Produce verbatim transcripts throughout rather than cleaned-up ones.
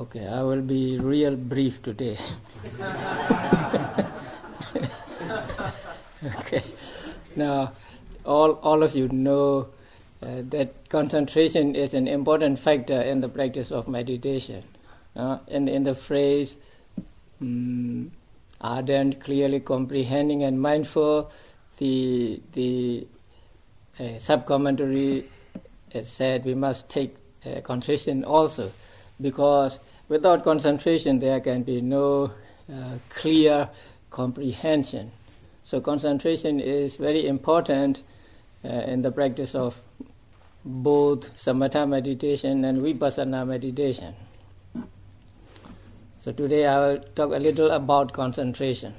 Okay, I will be real brief today. Okay. Now, all all of you know uh, that concentration is an important factor in the practice of meditation. Uh, in in the phrase um, ardent, clearly comprehending and mindful, the the uh, sub-commentary has said we must take uh, concentration also, because without concentration there can be no uh, clear comprehension. So concentration is very important uh, in the practice of both samatha meditation and vipassana meditation. So today I will talk a little about concentration.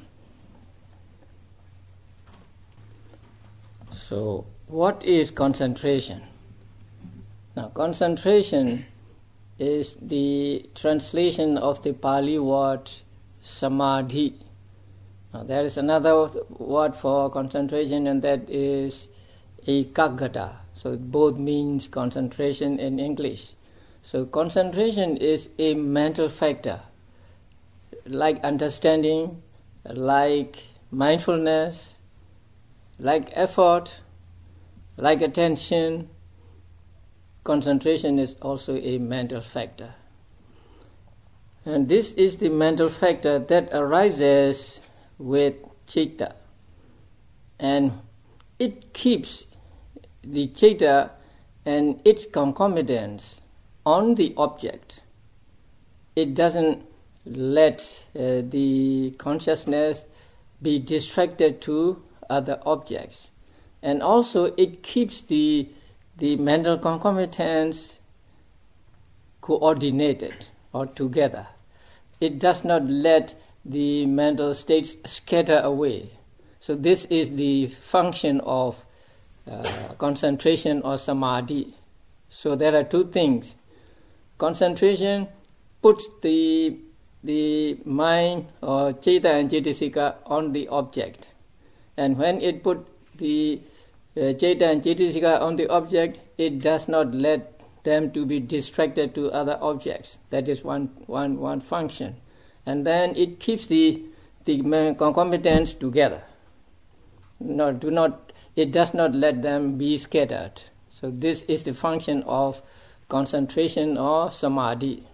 So what is concentration? Now concentration is the translation of the Pali word samadhi. Now, there is another word for concentration, and that is ekaggata. So it both means concentration in English. So concentration is a mental factor, like understanding, like mindfulness, like effort, like attention. Concentration is also a mental factor. And this is the mental factor that arises with citta, and it keeps the citta and its concomitants on the object. It doesn't let uh, the consciousness be distracted to other objects, and also it keeps the the mental concomitants coordinated or together. It does not let the mental states scatter away. So this is the function of uh, concentration or samadhi. So there are two things. Concentration puts the the mind or citta and cittasika on the object, and when it put the uh, citta and cittasika on the object, it does not let them to be distracted to other objects. That is one one one function. And then it keeps the the concomitants together. No, do not. It does not let them be scattered. So this is the function of concentration or samadhi.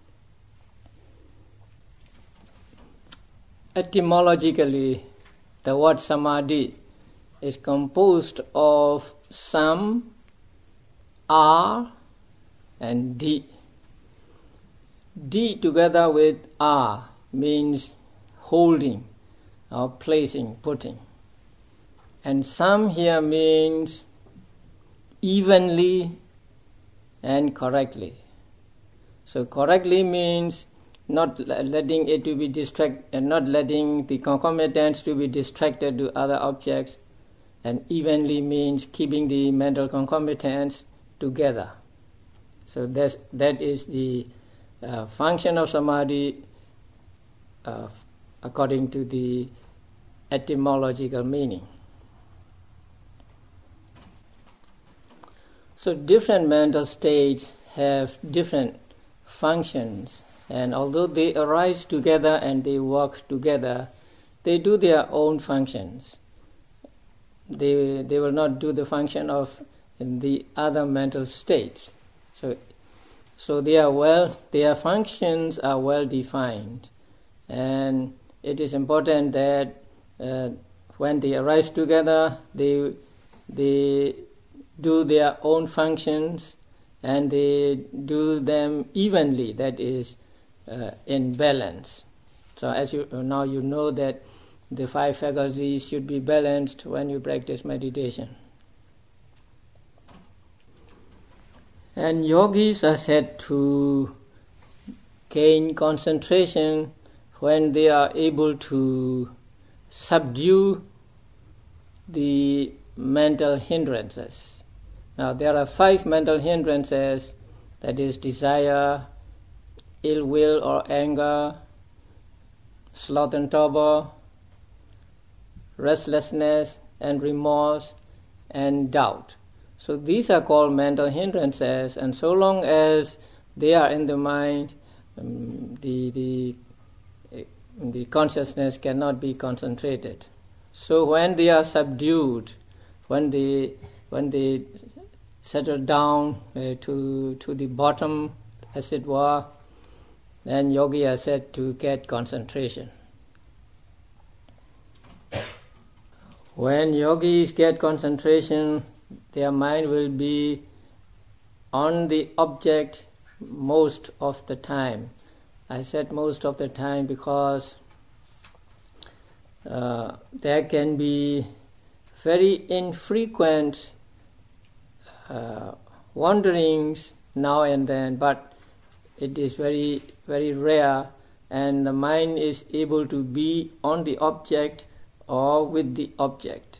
Etymologically, the word samadhi is composed of sam, R, and D. D together with R means holding or placing, putting. And sam here means evenly and correctly. So correctly means not letting it to be distract and not letting the concomitants to be distracted to other objects, and evenly means keeping the mental concomitants together. So that's, that is the uh, function of samadhi uh, according to the etymological meaning. So different mental states have different functions, and although they arise together and they work together, they do their own functions. They they will not do the function of the other mental states. So so they are well their functions are well defined, and it is important that uh, when they arise together, they they do their own functions, and they do them evenly, that is uh, in balance. So as you now you know that the five faculties should be balanced when you practice meditation. And yogis are said to gain concentration when they are able to subdue the mental hindrances. Now there are five mental hindrances, that is desire, ill will or anger, sloth and torpor, restlessness and remorse, and doubt. So these are called mental hindrances, and so long as they are in the mind, um, the the the consciousness cannot be concentrated. So when they are subdued, when they when they settle down uh, to to the bottom, as it were, then yogi are said to get concentration. When yogis get concentration, their mind will be on the object most of the time. I said most of the time because uh, there can be very infrequent uh, wanderings now and then, but it is very, very rare, and the mind is able to be on the object or with the object.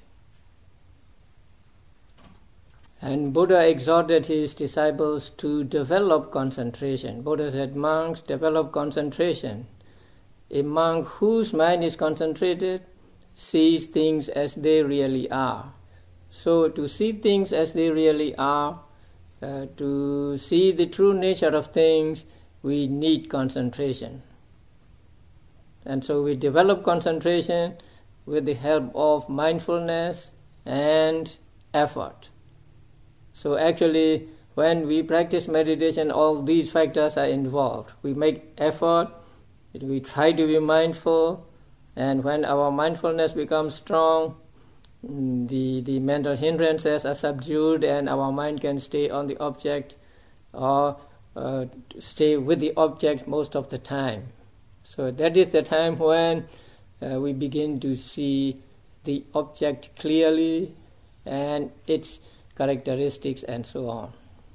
And Buddha exhorted his disciples to develop concentration. Buddha said, monks, develop concentration. A monk whose mind is concentrated sees things as they really are. So to see things as they really are, uh, to see the true nature of things, we need concentration. And so we develop concentration with the help of mindfulness and effort. So actually, when we practice meditation, all these factors are involved. We make effort, we try to be mindful, and when our mindfulness becomes strong, the, the mental hindrances are subdued and our mind can stay on the object or uh, stay with the object most of the time. So that is the time when uh, we begin to see the object clearly and its characteristics and so on.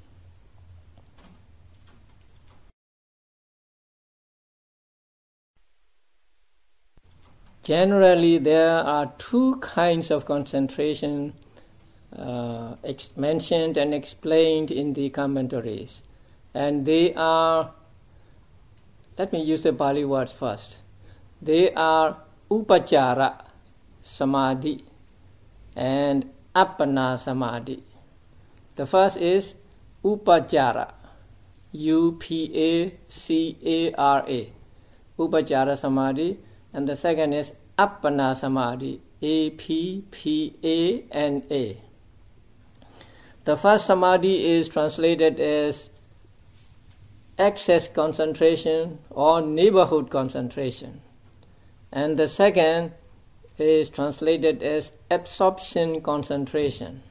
Generally, there are two kinds of concentration uh, ex- mentioned and explained in the commentaries. And they are, let me use the Pali words first. They are upachara samadhi and appana samadhi. The first is upachara, U P A C A R A, upachara samadhi, and the second is appana samadhi, A P P A N A. The first samadhi is translated as excess concentration or neighborhood concentration, and the second is translated as absorption concentration.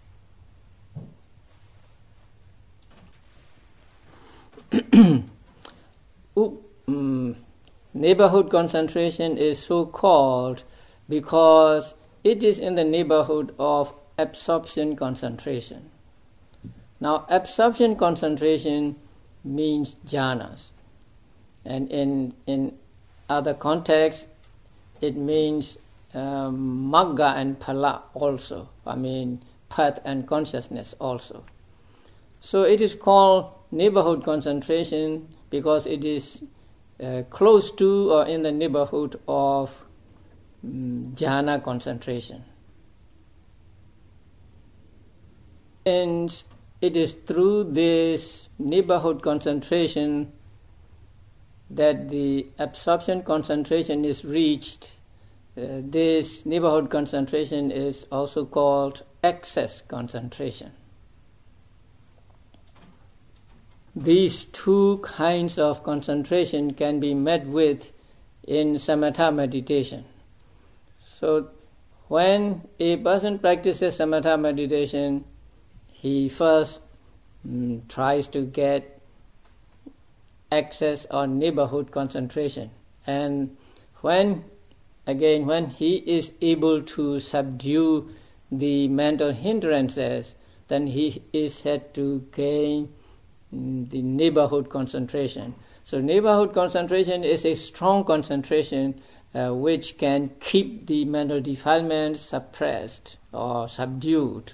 um, neighborhood concentration is so called because it is in the neighborhood of absorption concentration. Now, absorption concentration means jhanas, and in in other contexts it means um, magga and phala also. I mean path and consciousness also. So it is called neighborhood concentration because it is uh, close to or in the neighborhood of um, jhana concentration. And it is through this neighborhood concentration that the absorption concentration is reached. Uh, this neighborhood concentration is also called excess concentration. These two kinds of concentration can be met with in samatha meditation. So when a person practices samatha meditation, he first mm, tries to get access or neighborhood concentration, and when again when he is able to subdue the mental hindrances, then he is said to gain mm, the neighborhood concentration. So neighborhood concentration is a strong concentration uh, which can keep the mental defilements suppressed or subdued.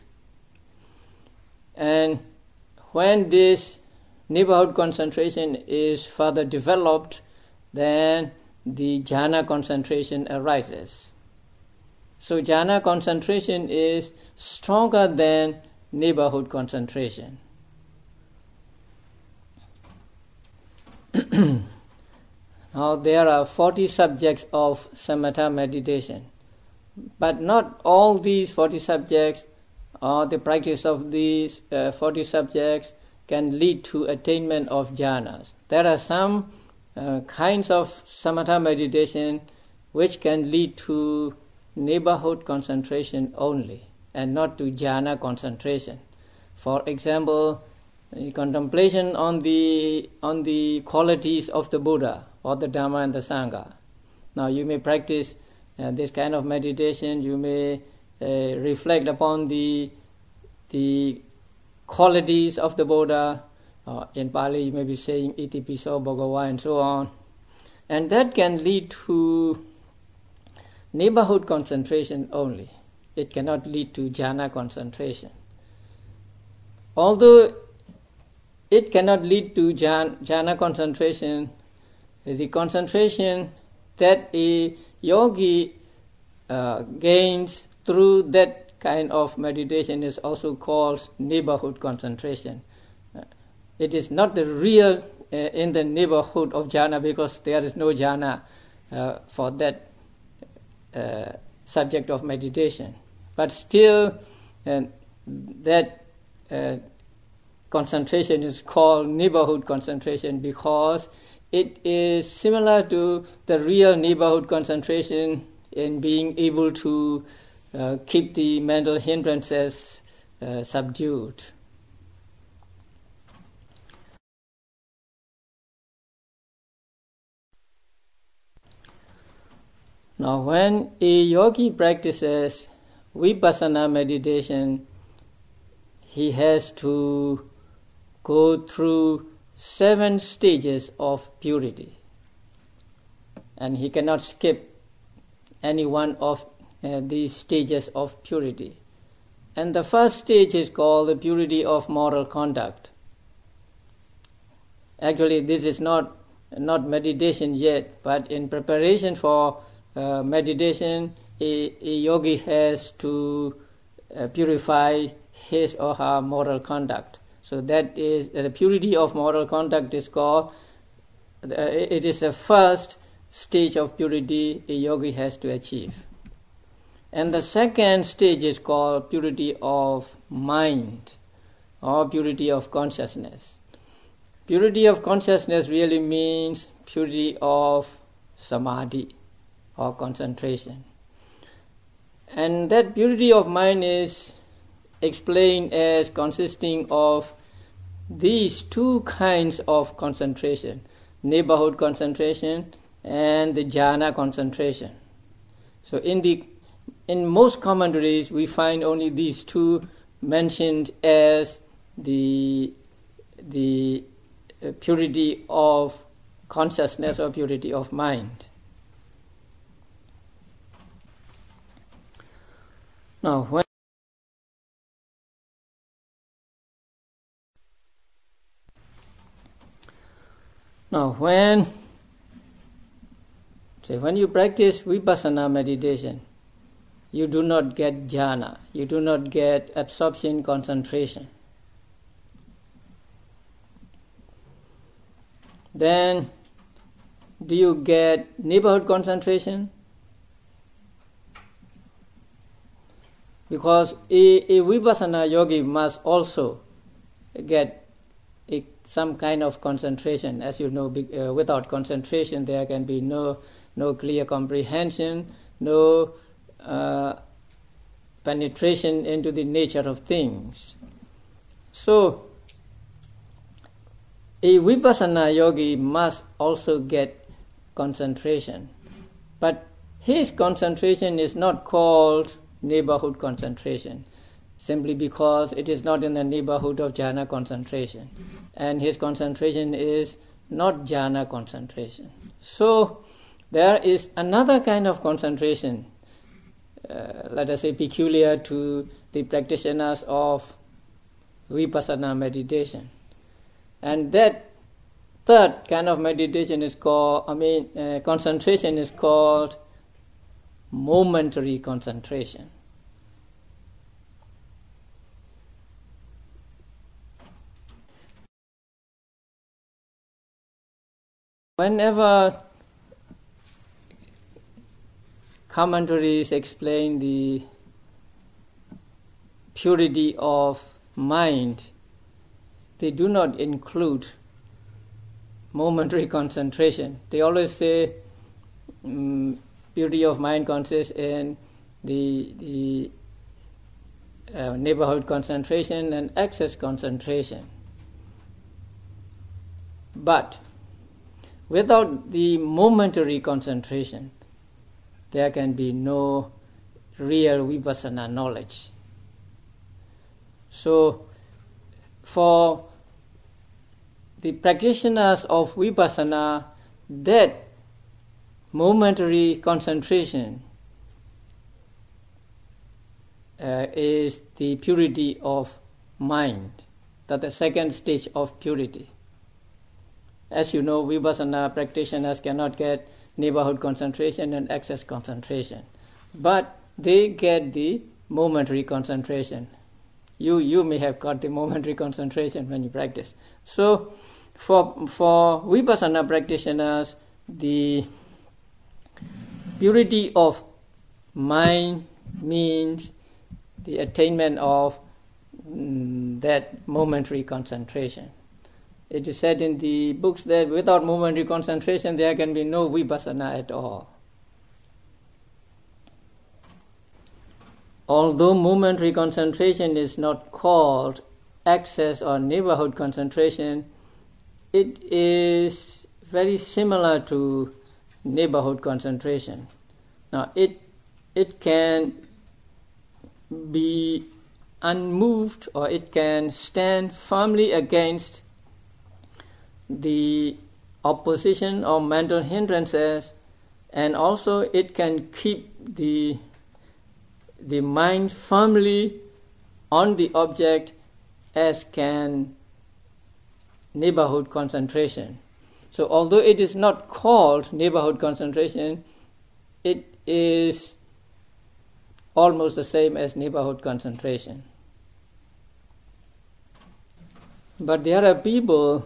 And when this neighborhood concentration is further developed, then the jhana concentration arises. So jhana concentration is stronger than neighborhood concentration. Now there are forty subjects of samatha meditation, but not all these forty subjects or the practice of these uh, forty subjects can lead to attainment of jhanas. There are some uh, kinds of samatha meditation which can lead to neighborhood concentration only and not to jhana concentration. For example, the contemplation on the on the qualities of the Buddha or the Dhamma and the Sangha. Now you may practice uh, this kind of meditation. You may uh, reflect upon the the qualities of the Buddha. Uh, in Pali, you may be saying Iti Piso Bhagava and so on, and that can lead to neighborhood concentration only. It cannot lead to jhana concentration. Although it cannot lead to jhana concentration, the concentration that a yogi uh, gains through that kind of meditation is also called neighborhood concentration. Uh, it is not the real uh, in the neighborhood of jhana, because there is no jhana uh, for that uh, subject of meditation. But still, uh, that uh, concentration is called neighborhood concentration because it is similar to the real neighborhood concentration in being able to uh, keep the mental hindrances uh, subdued. Now, when a yogi practices vipassana meditation, he has to go through seven stages of purity, and he cannot skip any one of uh, these stages of purity. And the first stage is called the purity of moral conduct. Actually, this is not not meditation yet, but in preparation for uh, meditation, a, a yogi has to uh, purify his or her moral conduct. So that is uh, the purity of moral conduct is called. Uh, it is the first stage of purity a yogi has to achieve. And the second stage is called purity of mind or purity of consciousness. Purity of consciousness really means purity of samadhi or concentration. And that purity of mind is explained as consisting of these two kinds of concentration, neighborhood concentration and the jhana concentration. So in the in most commentaries we find only these two mentioned as the the purity of consciousness or purity of mind. Now when Now, when say when you practice vipassana meditation, you do not get jhana, you do not get absorption concentration. Then, do you get neighborhood concentration? Because a, a vipassana yogi must also get a, some kind of concentration. As you know, uh, without concentration there can be no no clear comprehension, no uh, penetration into the nature of things. So a vipassana yogi must also get concentration, but his concentration is not called neighborhood concentration, simply because it is not in the neighborhood of jhana concentration, and his concentration is not jhana concentration. So there is another kind of concentration, uh, let us say peculiar to the practitioners of vipassana meditation, and that third kind of meditation is called, I mean, uh, concentration is called momentary concentration. whenever commentaries explain the purity of mind, they do not include momentary concentration. They always say um, purity of mind consists in the, the uh, neighborhood concentration and excess concentration. But without the momentary concentration, there can be no real vipassana knowledge. So, for the practitioners of vipassana, that momentary concentration uh, is the purity of mind, that's the second stage of purity. As you know, vipassana practitioners cannot get neighborhood concentration and excess concentration, but they get the momentary concentration. You you may have got the momentary concentration when you practice. So, for for vipassana practitioners, the purity of mind means the attainment of mm, that momentary concentration. It is said in the books that without momentary concentration there can be no vipassana at all. Although momentary concentration is not called excess or neighborhood concentration, it is very similar to neighborhood concentration. Now, it it can be unmoved, or it can stand firmly against the opposition of mental hindrances, and also it can keep the the mind firmly on the object, as can neighborhood concentration. So although it is not called neighborhood concentration, it is almost the same as neighborhood concentration. But there are people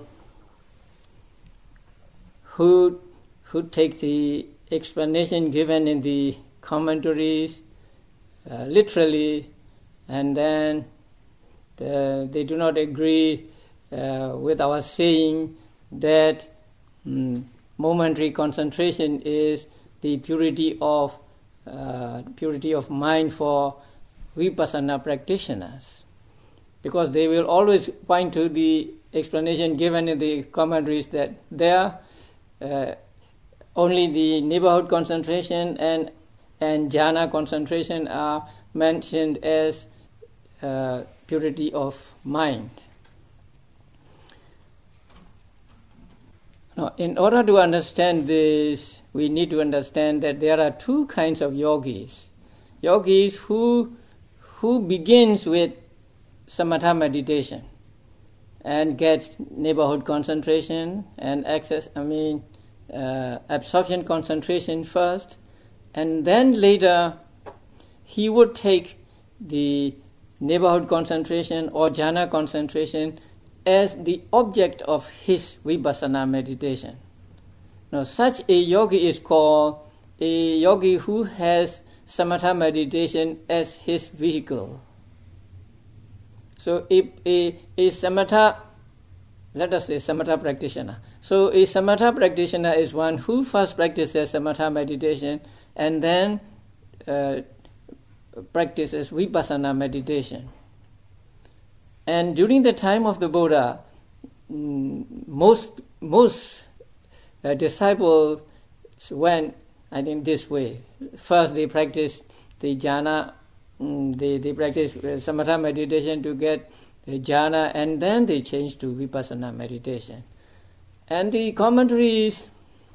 who who take the explanation given in the commentaries uh, literally, and then the, they do not agree uh, with our saying that um, momentary concentration is the purity of uh, purity of mind for vipassana practitioners, because they will always point to the explanation given in the commentaries that there uh, only the neighborhood concentration and and jhana concentration are mentioned as uh, purity of mind. Now, in order to understand this, we need to understand that there are two kinds of yogis. Yogis who who begins with samatha meditation and gets neighborhood concentration and access, I mean, uh, absorption concentration first, and then later he would take the neighborhood concentration or jhana concentration as the object of his vipassana meditation. Now, such a yogi is called a yogi who has samatha meditation as his vehicle. So, a, a, a samatha, let us say samatha practitioner. So, a samatha practitioner is one who first practices samatha meditation and then uh, practices vipassana meditation. And during the time of the Buddha, most most uh, disciples went, I think, this way. First, they practiced the jhana, um, they they practiced uh, samatha meditation to get the jhana, and then they changed to vipassana meditation. And the commentaries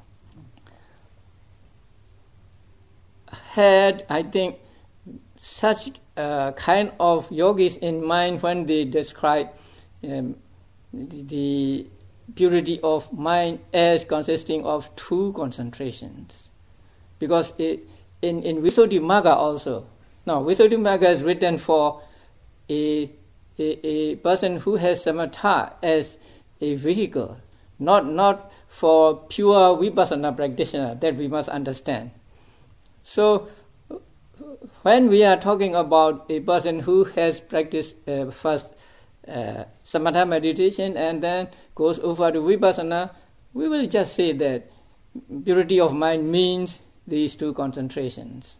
had, I think, such uh, kind of yogis in mind when they describe um, the, the purity of mind as consisting of two concentrations. Because it, in, in Visuddhimagga also, now Visuddhimagga is written for a, a, a person who has samatha as a vehicle. not not for pure vipassana practitioner, that we must understand. So when we are talking about a person who has practiced uh, first uh, samatha meditation and then goes over to vipassana, we will just say that purity of mind means these two concentrations.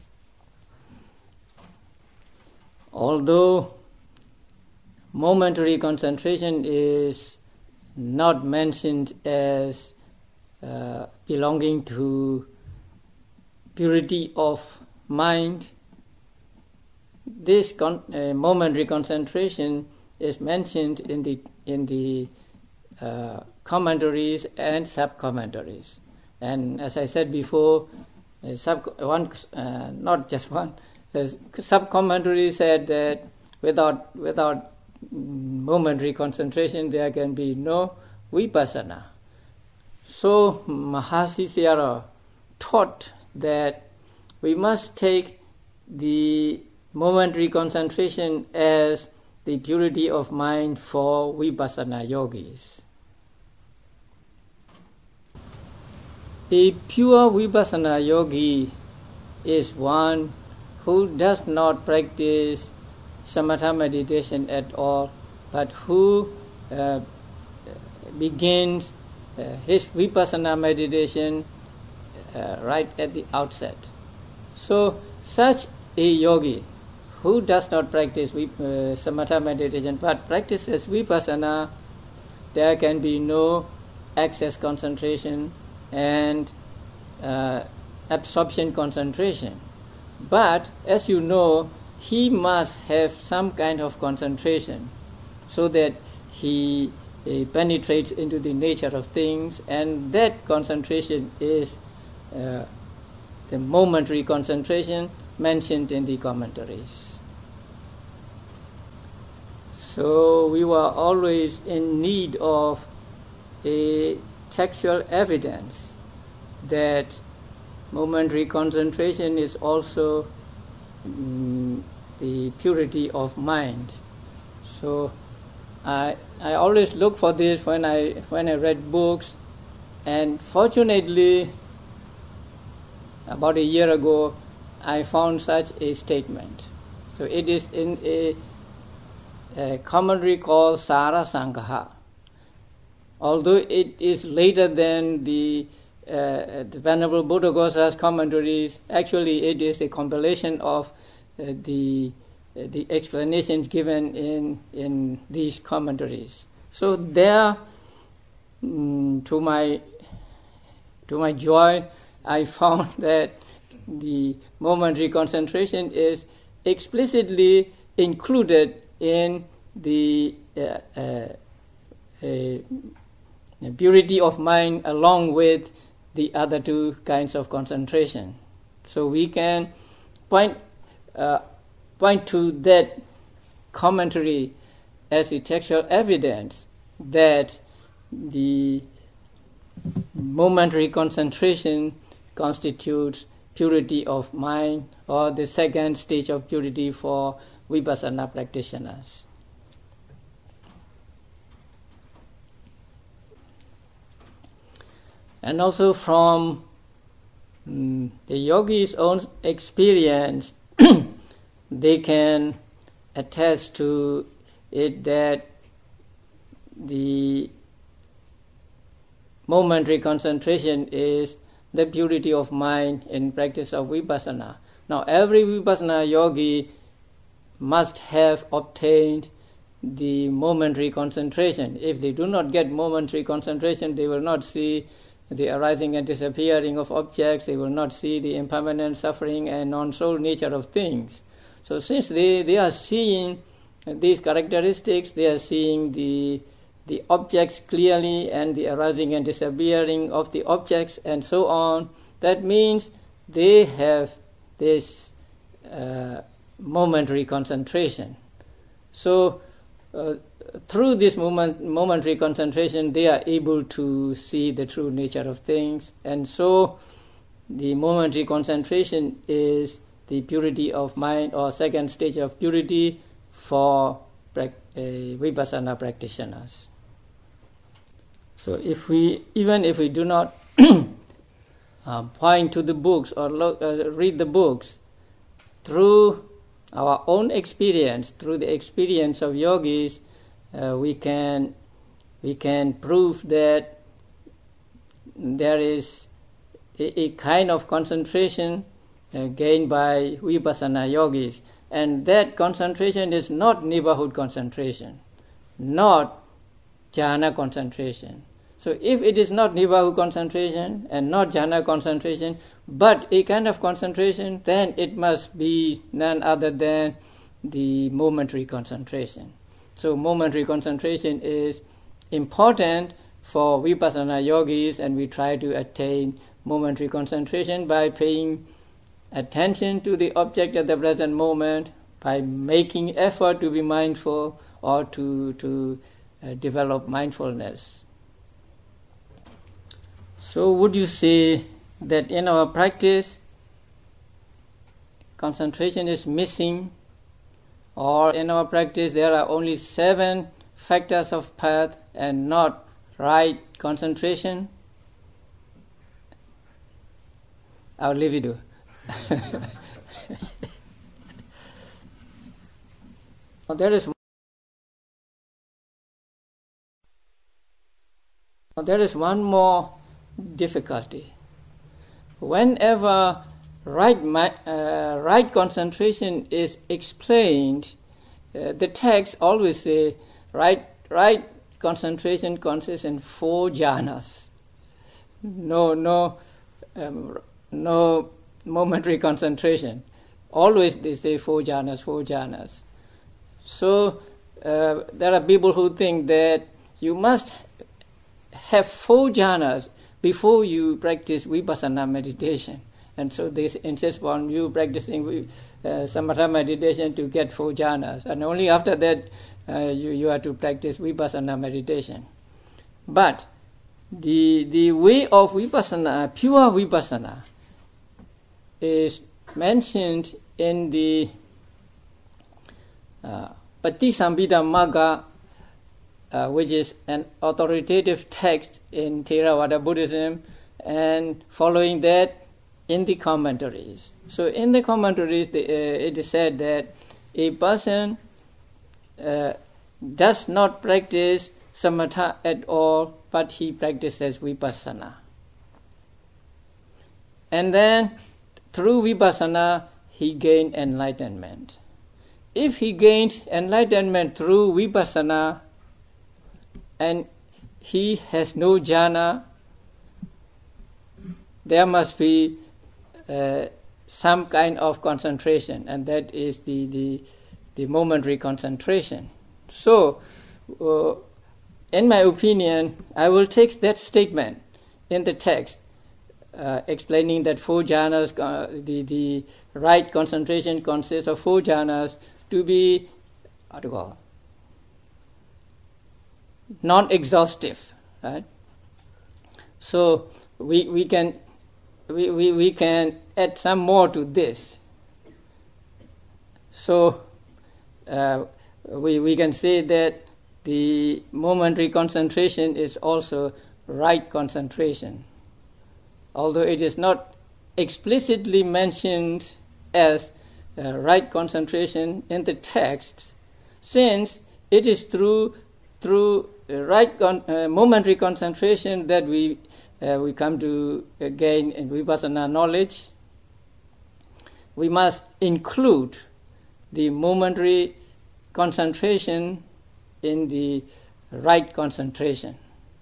Although momentary concentration is not mentioned as uh, belonging to purity of mind, this con- uh, momentary concentration is mentioned in the in the uh, commentaries and sub-commentaries. And as I said before, uh, sub one uh, not just one, the sub-commentary said that without without momentary concentration there can be no vipassana. So Mahasi Sayadaw taught that we must take the momentary concentration as the purity of mind for vipassana yogis. A pure vipassana yogi is one who does not practice samatha meditation at all, but who uh, begins uh, his vipassana meditation uh, right at the outset. So such a yogi who does not practice uh, samatha meditation but practices vipassana, there can be no access concentration and uh, absorption concentration. But as you know, he must have some kind of concentration so that he uh, penetrates into the nature of things, and that concentration is uh, the momentary concentration mentioned in the commentaries. So we were always in need of a textual evidence that momentary concentration is also mm, the purity of mind. So I I always look for this when I when I read books, and fortunately about a year ago I found such a statement. So it is in a, a commentary called Sara Sangha. Although it is later than the uh, the Venerable Buddhaghosa's commentaries, actually it is a compilation of uh, the uh, the explanations given in in these commentaries. So there, mm, to my to my joy, I found that the momentary concentration is explicitly included in the uh, uh, uh, purity of mind along with the other two kinds of concentration. So we can point uh, point to that commentary as a textual evidence that the momentary concentration constitutes purity of mind, or the second stage of purity for vipassana practitioners. And also from mm, the yogi's own experience, they can attest to it that the momentary concentration is the purity of mind in practice of vipassana. Now, every vipassana yogi must have obtained the momentary concentration. If they do not get momentary concentration, they will not see the arising and disappearing of objects, they will not see the impermanent suffering and non-soul nature of things. So since they, they are seeing these characteristics, they are seeing the the objects clearly and the arising and disappearing of the objects and so on, that means they have this uh, momentary concentration. So uh, through this moment, momentary concentration, they are able to see the true nature of things, and so the momentary concentration is the purity of mind, or second stage of purity for pra- uh, vipassana practitioners. So if we, even if we do not uh, point to the books or look, uh, read the books, through our own experience, through the experience of yogis, uh, we can we can prove that there is a, a kind of concentration uh, gained by vipassana yogis, and that concentration is not neighborhood concentration, not jhana concentration. So if it is not neighborhood concentration and not jhana concentration, but a kind of concentration, then it must be none other than the momentary concentration. So momentary concentration is important for vipassana yogis, and we try to attain momentary concentration by paying attention to the object at the present moment, by making effort to be mindful or to, to uh, develop mindfulness. So would you say that in our practice concentration is missing, or in our practice there are only seven factors of path and not right concentration? I'll leave you to. Well, there is well, there is one more difficulty. Whenever right uh, right concentration is explained, uh, the text always say right right concentration consists in four jhanas. No no um, no momentary concentration. Always they say four jhanas, four jhanas. So uh, there are people who think that you must have four jhanas before you practice vipassana meditation, and so they insist on you practicing uh, samatha meditation to get four jhanas, and only after that uh, you you have to practice vipassana meditation. But the the way of vipassana, pure vipassana, is mentioned in the uh, Patisambhida Magga, Uh, which is an authoritative text in Theravada Buddhism, and following that in the commentaries. So in the commentaries the, uh, it is said that a person uh, does not practice samatha at all, but he practices vipassana. And then through vipassana he gained enlightenment. If he gained enlightenment through vipassana and he has no jhana, there must be uh, some kind of concentration, and that is the, the, the momentary concentration. So, uh, in my opinion, I will take that statement in the text, uh, explaining that four jhanas, uh, the, the right concentration consists of four jhanas, to be, what do you call, non-exhaustive, right? So we we can we, we, we can add some more to this. So uh, we we can say that the momentary concentration is also right concentration, although it is not explicitly mentioned as uh, right concentration in the text, since it is through through right con- uh, momentary concentration that we uh, we come to uh, gain in vipassana knowledge. We must include the momentary concentration in the right concentration.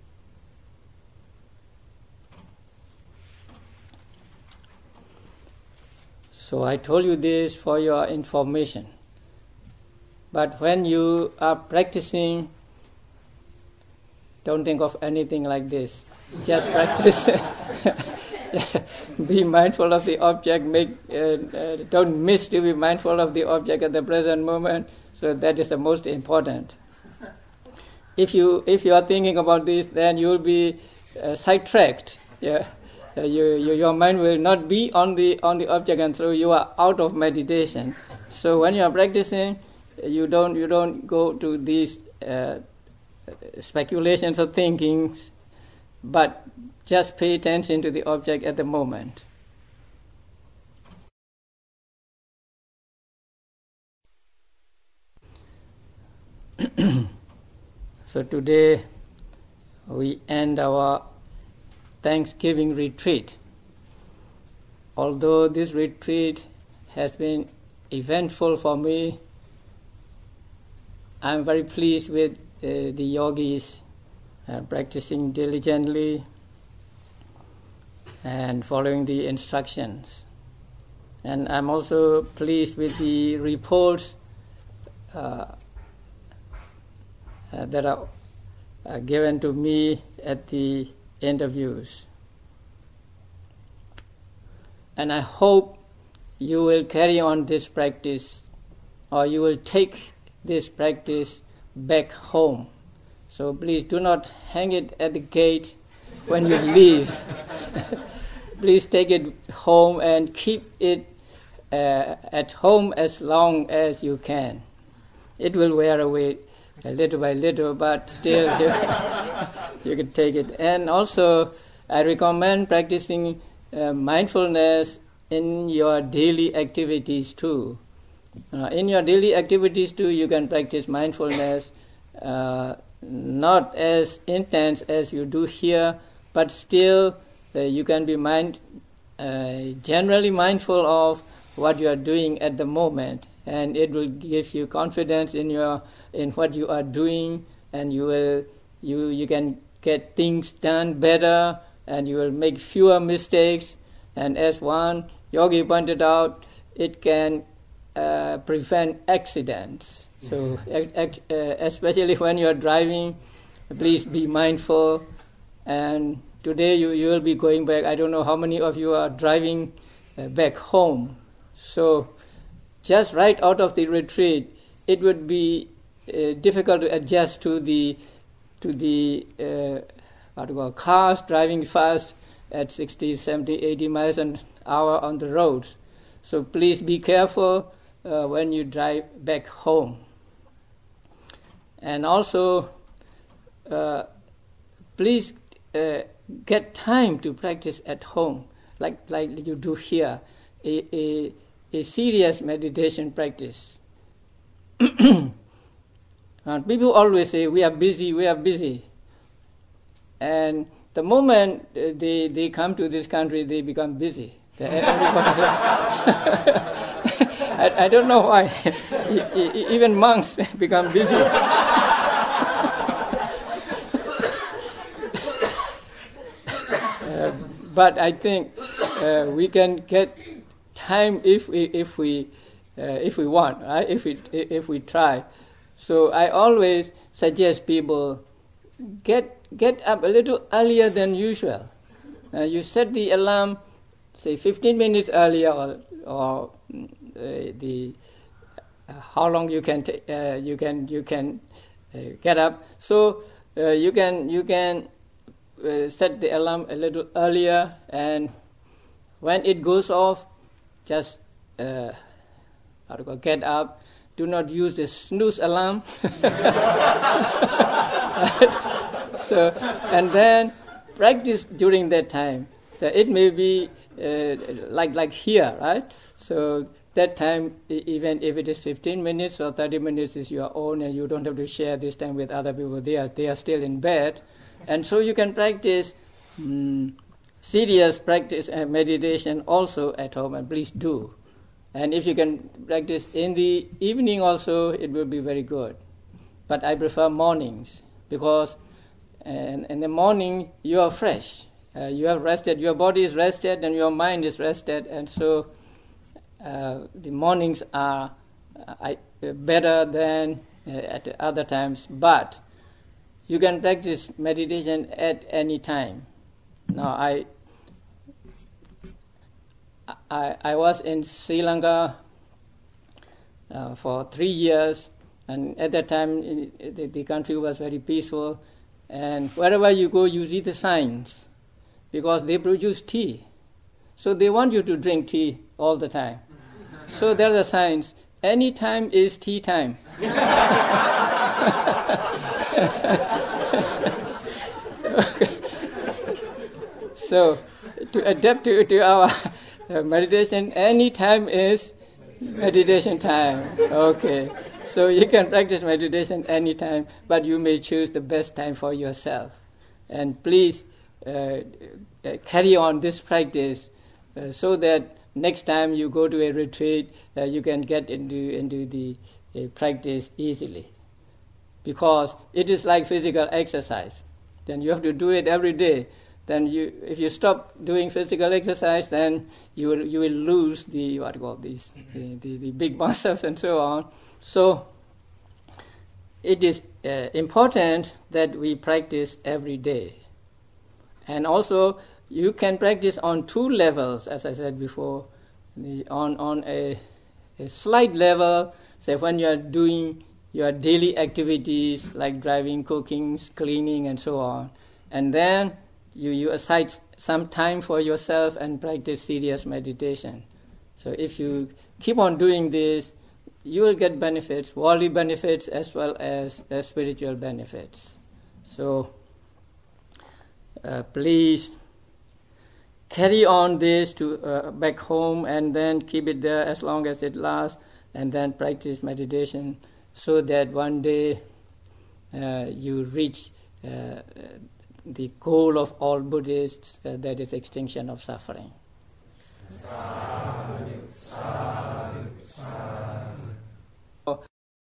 So I told you this for your information. But when you are practicing, don't think of anything like this. Just practice. Be mindful of the object. Make uh, uh, don't miss to be mindful of the object at the present moment. So that is the most important. If you if you are thinking about this, then you will be uh, sidetracked. Yeah, uh, you, you, your mind will not be on the on the object, and so you are out of meditation. So when you are practicing, you don't you don't go to these Uh, speculations or thinkings but just pay attention to the object at the moment. So today we end our Thanksgiving retreat. Although this retreat has been eventful for me, I'm very pleased with uh, the yogis uh, practicing diligently and following the instructions. And I'm also pleased with the reports uh, uh, that are uh, given to me at the interviews. And I hope you will carry on this practice, or you will take this practice back home. So please do not hang it at the gate when you leave. Please take it home and keep it uh, at home as long as you can. It will wear away uh, little by little, but still you, you can take it. And also, I recommend practicing uh, mindfulness in your daily activities too. Uh, in your daily activities too, you can practice mindfulness, uh, not as intense as you do here, but still uh, you can be mind, uh, generally mindful of what you are doing at the moment, and it will give you confidence in your in what you are doing, and you will you you can get things done better, and you will make fewer mistakes. And as one yogi pointed out, it can uh, prevent accidents. So uh, especially when you are driving, please be mindful. And today you, you will be going back. I don't know how many of you are driving uh, back home. So just right out of the retreat, it would be uh, difficult to adjust to the to the uh, what do you call, cars driving fast at sixty, seventy, eighty miles an hour on the roads. So please be careful uh, when you drive back home. And also, uh, please uh, get time to practice at home, like like you do here, a, a, a serious meditation practice. And people always say, we are busy, we are busy. And the moment uh, they, they come to this country, they become busy. I, I don't know why. Even monks become busy. uh, but I think uh, we can get time if we if we uh, if we want, right? If we if we try. So I always suggest people get get up a little earlier than usual. Uh, you set the alarm, say fifteen minutes earlier, or, or uh, the uh, how long you can t- uh, you can you can uh, get up. So uh, you can you can uh, set the alarm a little earlier, and when it goes off, just uh, how to go, get up. Do not use the snooze alarm. So, and then practice during that time. So it may be uh, like like here, right? So that time, even if it is fifteen minutes or thirty minutes, is your own, and you don't have to share this time with other people. They are they are still in bed, and so you can practice um, serious practice and meditation also at home. And please do. And if you can practice in the evening also, it will be very good. But I prefer mornings, because in, in the morning you are fresh. Uh, you have rested, your body is rested and your mind is rested. And so uh, the mornings are uh, better than uh, at other times. But you can practice meditation at any time. Now I... I, I was in Sri Lanka uh, for three years, and at that time the, the country was very peaceful, and wherever you go you see the signs, because they produce tea, so they want you to drink tea all the time. So there are the signs, any time is tea time. Okay. So to adapt to, to our uh, meditation, any time is meditation time. Okay. So you can practice meditation anytime, but you may choose the best time for yourself. And please uh, uh, carry on this practice uh, so that next time you go to a retreat, uh, you can get into, into the uh, practice easily. Because it is like physical exercise. Then you have to do it every day. Then you, if you stop doing physical exercise, then you will you will lose the what you call these the, the, the big muscles and so on. So it is uh, important that we practice every day. And also you can practice on two levels, as I said before. The, on on a, a slight level, say when you are doing your daily activities like driving, cooking, cleaning, and so on, and then you you aside some time for yourself and practice serious meditation. So if you keep on doing this, you will get benefits, worldly benefits as well as uh, spiritual benefits. So uh, please carry on this to uh, back home and then keep it there as long as it lasts, and then practice meditation so that one day uh, you reach uh, the goal of all Buddhists, uh, that is extinction of suffering. Sadhu, sadhu, sadhu.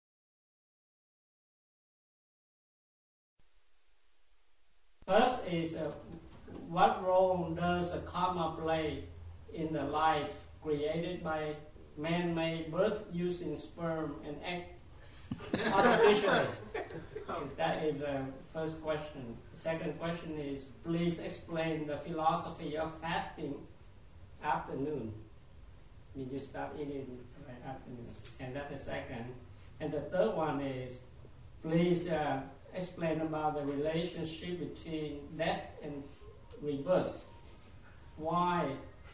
First is uh, what role does a karma play in the life created by man-made birth using sperm and egg artificially? That is the first question. The second question is, please explain the philosophy of fasting afternoon. I mean, you start eating right afternoon. And that's the second. And the third one is, please uh, explain about the relationship between death and rebirth. Why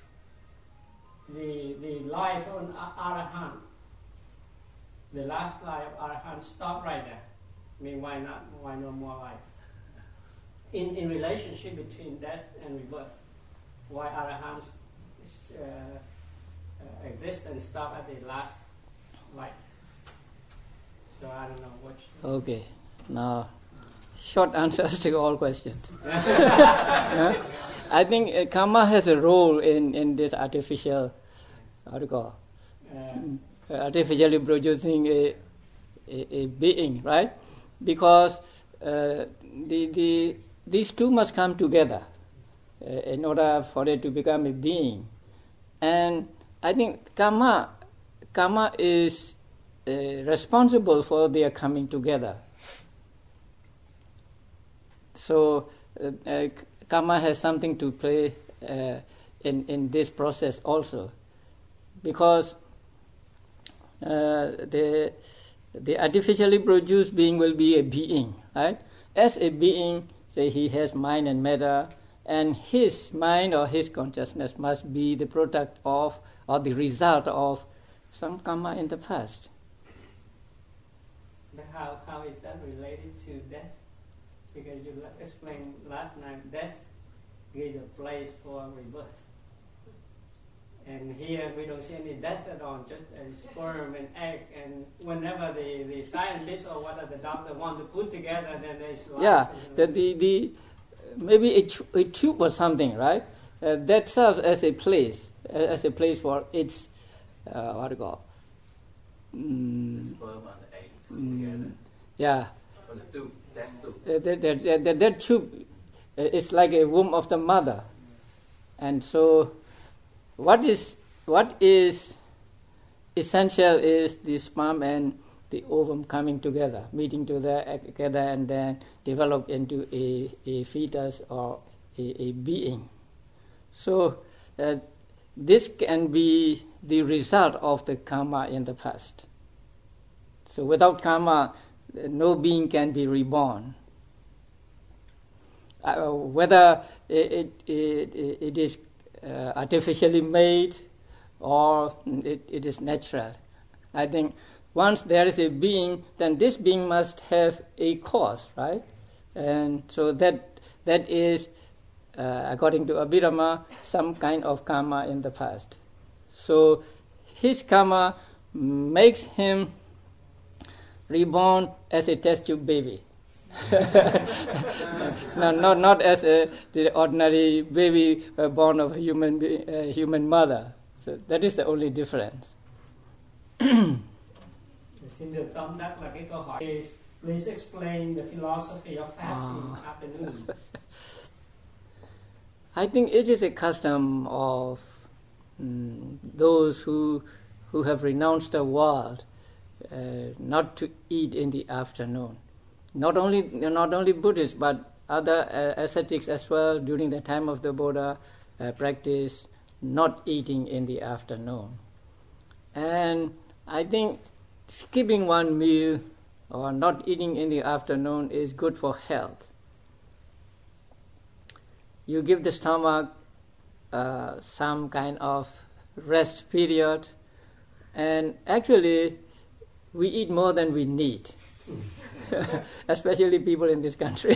the the life of an Arahant, the last life of Arahant, stop right there. I mean, why not? Why no more life? In in relationship between death and rebirth, why Arahants uh, uh, exist and stop at the last life? So I don't know what. Okay, now short answers to all questions. uh, I think uh, karma has a role in, in this artificial, how do you call, uh, artificially producing a, a a being, right? Because uh, the the these two must come together uh, in order for it to become a being, and I think karma karma is uh, responsible for their coming together. So uh, uh, karma has something to play uh, in in this process also, because uh, the the artificially produced being will be a being, right? As a being, say he has mind and matter, and his mind or his consciousness must be the product of or the result of some karma in the past. But how how is that related to death? Because you explained last night, death gives a place for rebirth. And here we don't see any death at all, just a sperm and egg. And whenever the, the scientist or whatever the doctor want to put together, then there's life. Yeah, the, the, the, maybe a, tu- a tube or something, right? Uh, that serves as a place, uh, as a place for its, uh, what do you call? Mm, sperm and the eggs mm, together. Yeah. Or the tube, that tube. Uh, that, that, that, that tube uh, is like a womb of the mother. And so what is what is essential is the sperm and the ovum coming together, meeting together, and then develop into a, a fetus or a, a being. So uh, this can be the result of the karma in the past. So without karma, no being can be reborn. Uh, whether it, it, it, it is uh, artificially made or it, it is natural. I think once there is a being, then this being must have a cause, right? And so that that is uh, according to Abhidhamma, some kind of karma in the past. So his karma makes him reborn as a test tube baby. no, not not as a, the ordinary baby uh, born of a human be, uh, human mother. So that is the only difference. Xin được tóm tắt là cái câu hỏi. Please explain the philosophy of fasting Ah. afternoon. I think it is a custom of mm, those who who have renounced the world uh, not to eat in the afternoon. Not only not only Buddhists, but other uh, ascetics as well during the time of the Buddha uh, practice not eating in the afternoon. And I think skipping one meal or not eating in the afternoon is good for health. You give the stomach uh, some kind of rest period, and actually we eat more than we need. Especially people in this country.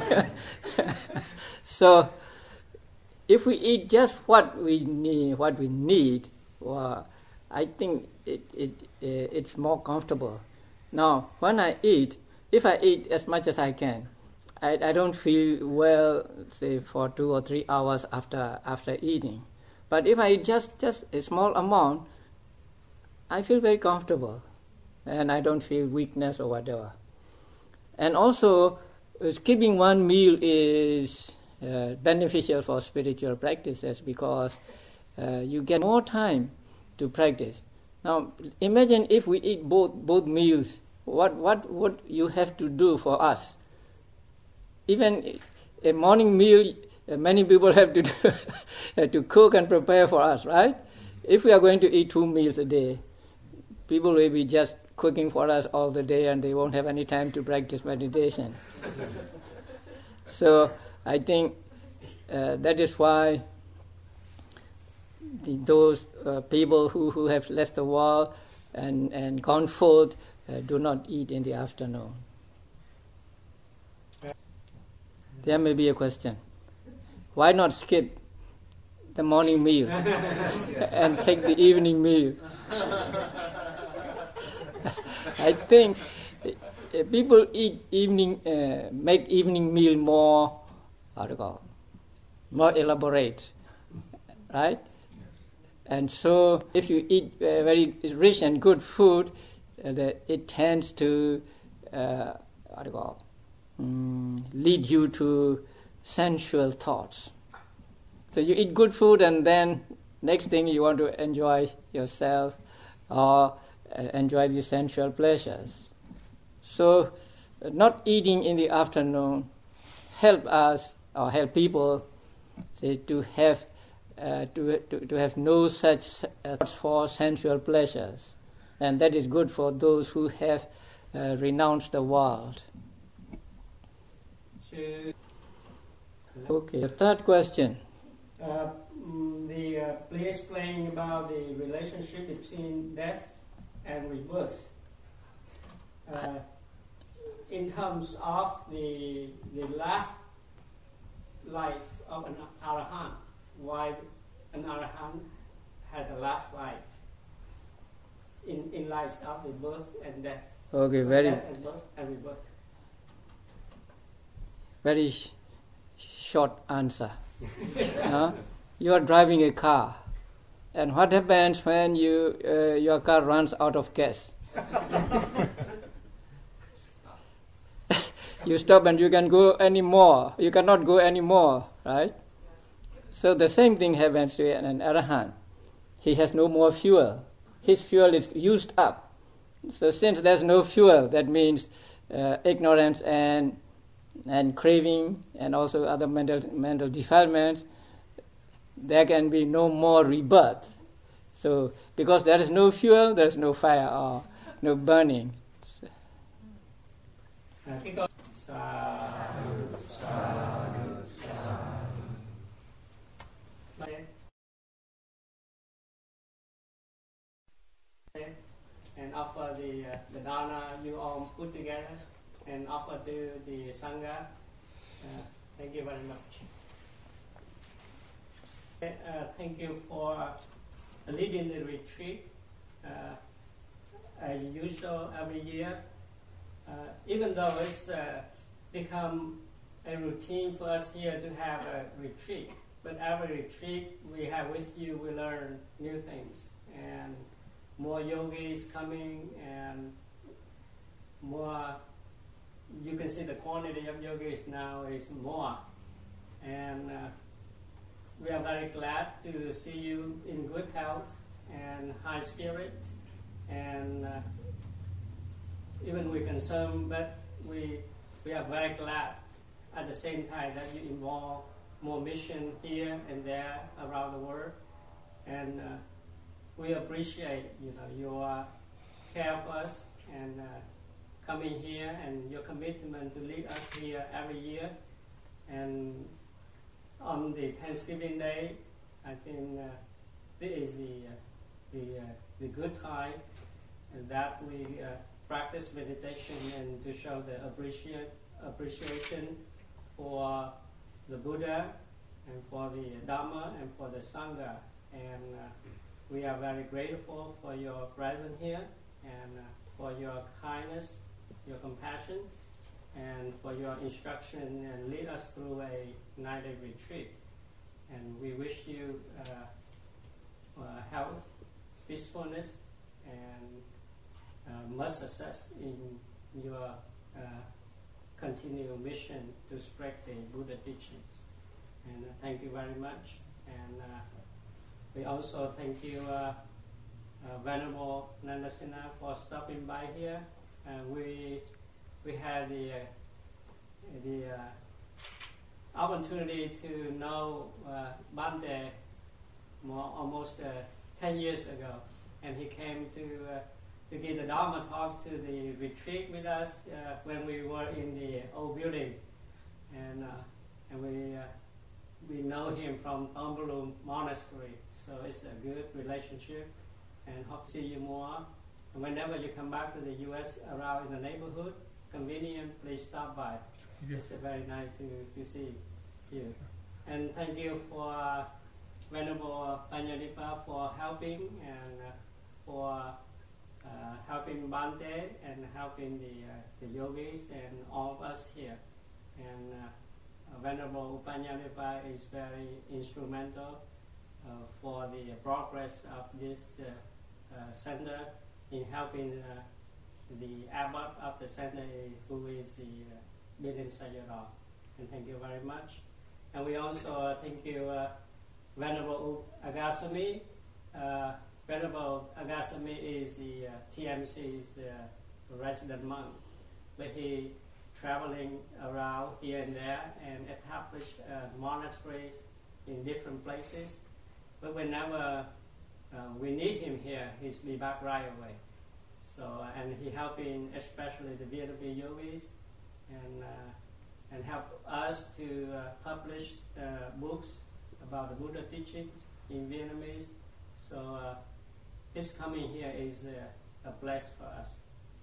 So if we eat just what we need, what we need, well, I think it, it uh, it's more comfortable. Now, when I eat, if I eat as much as I can, I, I don't feel well, say, for two or three hours after after eating. But if I eat just, just a small amount, I feel very comfortable, and I don't feel weakness or whatever. And also, uh, skipping one meal is uh, beneficial for spiritual practices because uh, you get more time to practice. Now, imagine if we eat both both meals, what what would you have to do for us? Even a morning meal, uh, many people have to do to cook and prepare for us, right? If we are going to eat two meals a day, people will be just cooking for us all the day and they won't have any time to practice meditation. So I think uh, that is why the, those uh, people who, who have left the world and, and gone forth uh, do not eat in the afternoon. There may be a question. Why not skip the morning meal and take the evening meal? I think uh, people eat evening, uh, make evening meal more, how to call, more elaborate, right? And so, if you eat uh, very rich and good food, uh, the, it tends to, uh, how to call, um, lead you to sensual thoughts. So you eat good food, and then next thing you want to enjoy yourself, or Uh, enjoy the sensual pleasures. So uh, not eating in the afternoon help us or help people say to have uh, to, to to have no such uh, thoughts for sensual pleasures, and that is good for those who have uh, renounced the world. Okay, the third question. Uh, mm, the uh, please explain about the relationship between death and rebirth, uh, in terms of the the last life of an arahant. Why an arahant had a last life in in light of the birth and death. Okay, very death and birth and rebirth. Very sh- short answer. uh, you are driving a car. And what happens when you uh, your car runs out of gas? You stop and you can go anymore. You cannot go anymore, right? So the same thing happens to an arahant. He has no more fuel. His fuel is used up. So since there's no fuel, that means uh, ignorance and and craving and also other mental mental defilements. There can be no more rebirth. So, because there is no fuel, there is no fire or no burning. So. And offer the uh, the dana you all put together and offer to the sangha. Uh, thank you very much. Uh, thank you for leading the retreat. Uh, as usual, every year, uh, even though it's uh, become a routine for us here to have a retreat, but every retreat we have with you, we learn new things, and more yogis coming, and more. You can see the quantity of yogis now is more, and uh, we are very glad to see you in good health and high spirit, and uh, even we concerned, but we we are very glad at the same time that you involve more mission here and there around the world, and uh, we appreciate you know your care for us and uh, coming here and your commitment to lead us here every year. And on the Thanksgiving Day, I think uh, this is the uh, the uh, the good time and that we uh, practice meditation and to show the appreciate appreciation for the Buddha and for the Dhamma and for the Sangha. And uh, we are very grateful for your presence here and uh, for your kindness, your compassion, and for your instruction and lead us through a nine-day retreat. And we wish you uh, uh, health, peacefulness, and uh, much success in your uh, continual mission to spread the Buddha teachings. And uh, thank you very much. And uh, we also thank you, uh, uh, Venerable Nandasena, for stopping by here. Uh, we we had the uh, the uh, opportunity to know uh, Bante more, almost uh, ten years ago, and he came to uh, to give the Dharma talk to the retreat with us uh, when we were in the old building, and uh, and we uh, we know him from Thombalum Monastery, so it's a good relationship, and hope to see you more. And whenever you come back to the U S around in the neighborhood, convenient, please stop by. Yes. It's very nice to, to see you. And thank you for uh, Venerable Panyalipa for helping and uh, for uh, helping Bante and helping the, uh, the yogis and all of us here. And uh, Venerable Upanyalipa is very instrumental uh, for the progress of this uh, uh, center in helping uh, the abbot of the center, who is the uh, Bilin Sayadaw. And thank you very much. And we also uh, thank you, uh, Venerable Agasami. Uh, Venerable Agasami is the uh, T M C's uh, resident monk, but he traveling around here and there and established uh, monasteries in different places. But whenever uh, we need him here, he's be back right away. So, and he helping especially the Vietnamese yogis and uh, and help us to uh, publish uh, books about the Buddha teachings in Vietnamese. So uh, his coming here is uh, a blessing for us.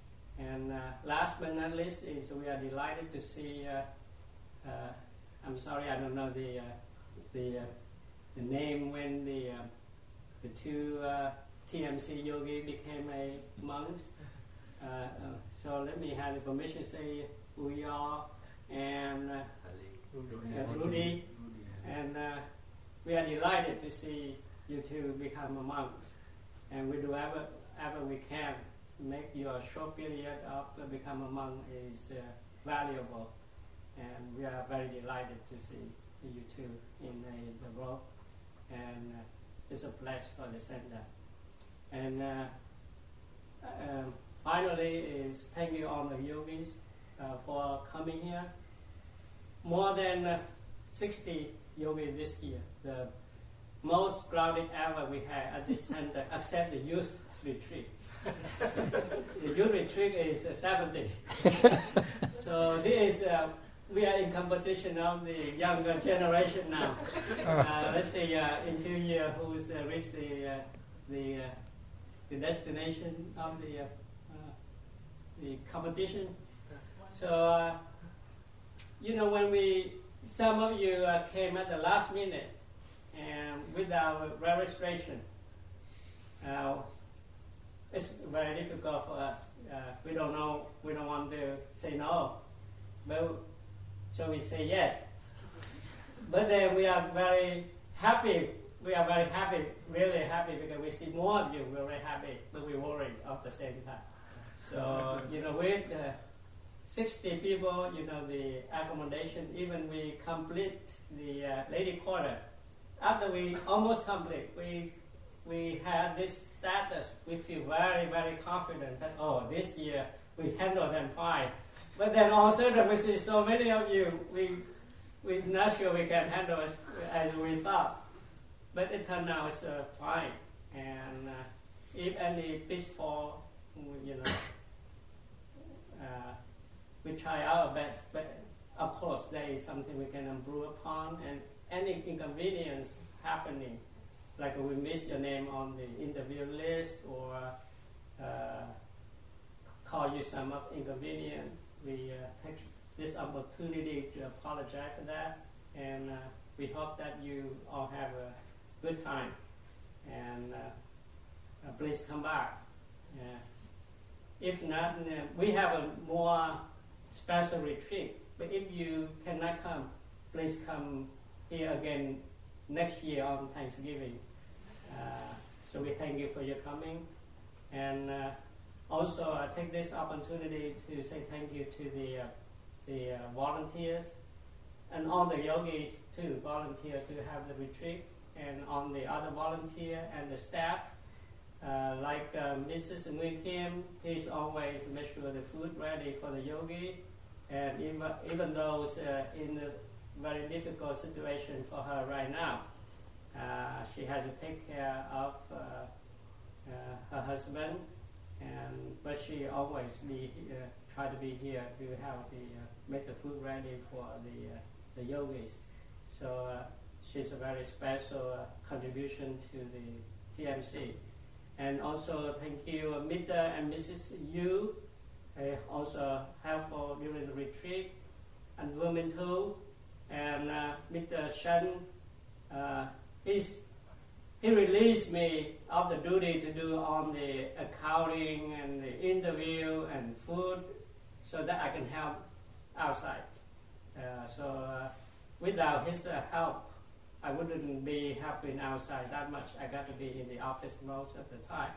And uh, last but not least is we are delighted to see. Uh, uh, I'm sorry, I don't know the uh, the uh, the name when the uh, the two. Uh, T M C yogi became a monks. Uh, uh, so let me have the permission to say who we are and uh, uh, Rudy. And uh, we are delighted to see you two become monks. And we do ever, ever we can make your short period of uh, become a monk is uh, valuable. And we are very delighted to see you two in uh, the world. And uh, it's a blessing for the center. And uh, uh, finally, is thank you all the yogis uh, for coming here. More than uh, sixty yogis this year, the most crowded ever we had at this center, except the youth retreat. The youth retreat is uh, seventy. So this is uh, we are in competition of the younger generation now. Uh, let's see, uh, in few years, who's uh, reached the uh, the uh, the destination of the uh, uh, the competition. So uh, you know, when we some of you uh, came at the last minute, and without registration. Uh, it's very difficult for us. Uh, we don't know, we don't want to say no, but so we say yes. But then we are very happy. We are very happy, really happy, because we see more of you. We're very happy, but we worry at the same time. So, you know, with uh, sixty people, you know, the accommodation, even we complete the uh, lady quarter. After we almost complete, we we had this status. We feel very, very confident that, oh, this year we handle them fine. But then all of a sudden we see so many of you, we we're not sure we can handle it as we thought. But it turned out it's uh, fine. And uh, if any pitfall, you know, uh, we try our best. But of course, there is something we can improve upon. And any inconvenience happening, like we miss your name on the interview list or uh, call you some inconvenience, we uh, take this opportunity to apologize for that. And uh, we hope that you all have a good time. And uh, uh, please come back. Uh, if not, uh, we have a more special retreat. But if you cannot come, please come here again next year on Thanksgiving. Uh, so we thank you for your coming. And uh, also I take this opportunity to say thank you to the, uh, the uh, volunteers and all the yogis too, volunteer to have the retreat, and on the other volunteer and the staff. Uh, like uh, Missus Nguyen Kim, he's always make sure the food ready for the yogi. And even, even though it's uh, in a very difficult situation for her right now, uh, she has to take care of uh, uh, her husband, and but she always be uh, try to be here to help the uh, make the food ready for the uh, the yogis. So uh, she's a very special uh, contribution to the T M C. And also thank you, uh, Mister and Missus Yu, uh, also helpful during the retreat, and women too. And uh, Mister Shen, uh, he's, he released me of the duty to do on the accounting and the interview and food, so that I can help outside. Uh, so uh, without his uh, help, I wouldn't be helping outside that much. I got to be in the office most of the time.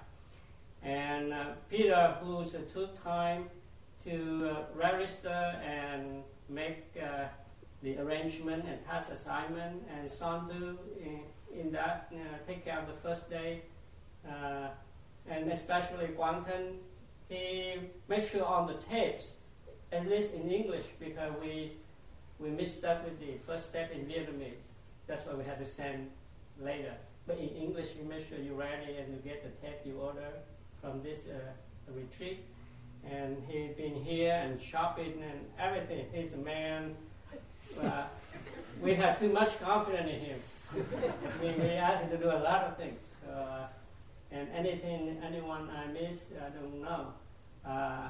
And uh, Peter, who took time to uh, register and make uh, the arrangement and task assignment, and Sandu in, in that, uh, take care of the first day, uh, and especially Guangtan, he made sure on the tapes, at least in English, because we we missed up with the first step in Vietnamese. That's why we had to send later. But in English, you make sure you're ready and you get the tape you order from this uh, retreat. And he's been here and shopping and everything. He's a man. Uh, we had too much confidence in him. we, we asked him to do a lot of things. Uh, and anything, anyone I missed, I don't know. Uh,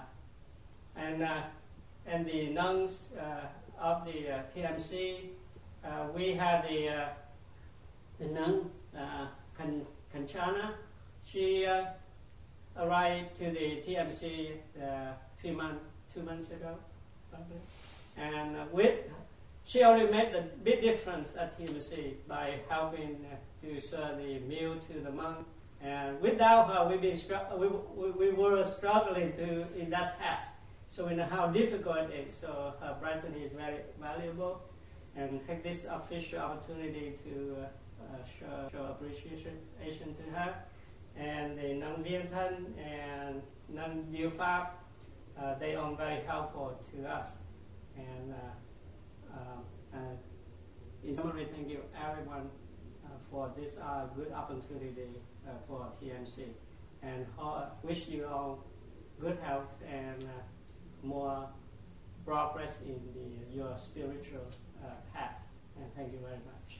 and uh, and the nuns uh, of the uh, T M C, uh, we had the uh, the nun uh, Kan- Kanchana. She uh, arrived to the T M C uh, three months, two months ago, probably. And uh, with she already made a big difference at T M C by helping uh, to serve the meal to the monk. And without her, we've been stru- we, we, we were struggling to in that task. So we know how difficult it is. So her presence is very valuable. And take this official opportunity to uh, uh, show, show appreciation to her. And the Nun Viên Thân and Nun Diệu Pháp, uh, they are very helpful to us. And uh, uh, uh, in summary, thank you everyone uh, for this uh, good opportunity uh, for T M C. And uh, wish you all good health and uh, more progress in the, your spiritual uh, path. And thank you very much.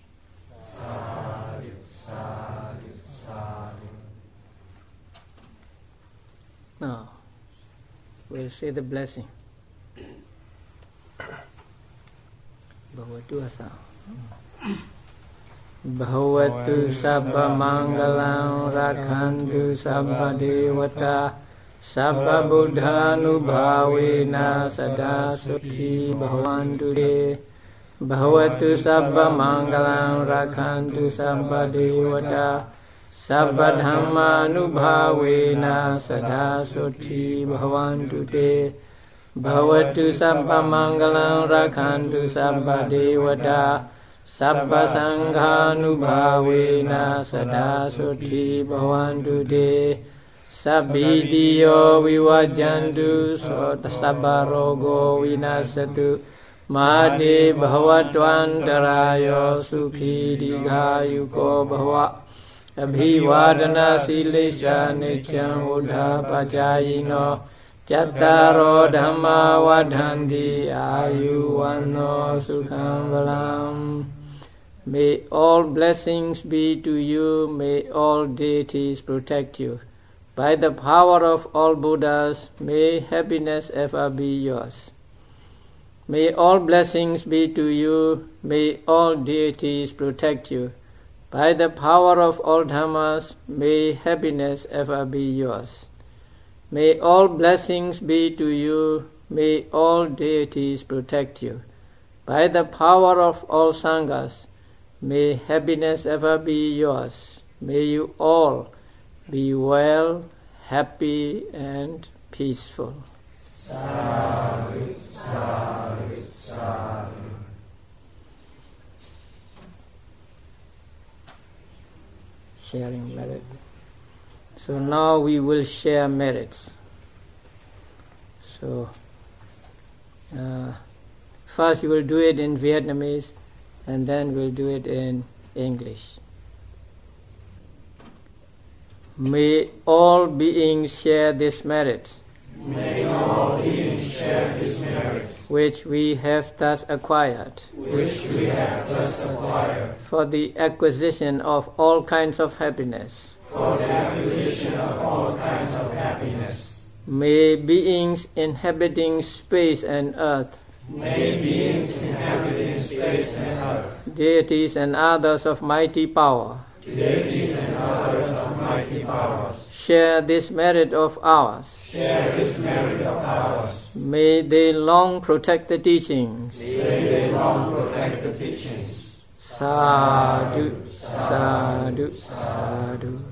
Sadhu, sadhu, sadhu. Now, we'll say the blessing. Bhagavatu Asa. Bhavatu sabba mangalam rakhantu sabba devata sabba buddhanubhavena sada sukhi bhavantu te. Bhavatu sabba mangalam rakhantu sabba devata sabba dhammanubhavena sada sukhi bhavantu te. Bhavatu sabba mangalam rakhantu sabba devata sabba sanghanubhavena sada sukhi bhavantu te. Sabbidiyo vivajantu sabba rogo vinasatu mahade bhavattvantarayo sukhi dīghāyuko bhava. Abhivadana silesha nityam buddha pacayino cattaro dhamma vadhanti ayuvanno sukham balam. May all blessings be to you, may all deities protect you. By the power of all Buddhas, may happiness ever be yours. May all blessings be to you, may all deities protect you. By the power of all Dhammas, may happiness ever be yours. May all blessings be to you, may all deities protect you. By the power of all Sanghas, may happiness ever be yours. May you all be well, happy and peaceful. Sadhu, sadhu, sadhu. Sharing merit. So now we will share merits. So uh, first we will do it in Vietnamese and then we'll do it in English. May all beings share this merit. May all beings share this merit, which we have thus acquired, which we have thus acquired, for the acquisition of all kinds of happiness. For the acquisition of all kinds of happiness. May beings inhabiting space and earth, may beings inhabiting space and earth, deities and others of mighty power, deities and others of mighty powers, share this merit of ours. Share this merit of ours. May they long protect the teachings. May they long protect the teachings. Sadhu, sadhu, sadhu.